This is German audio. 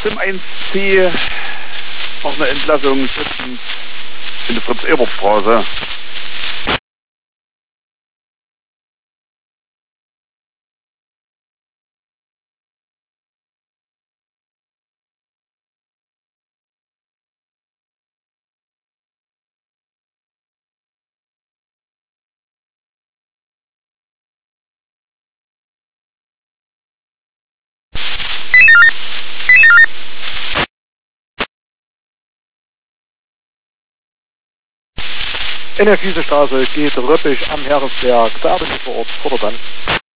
Sim 1C noch eine Entlassung schützen in der Fritz-Ebert-Straße. In der Füßestraße geht Röppisch am Heeresberg, da bin ich vor Ort, fordert an.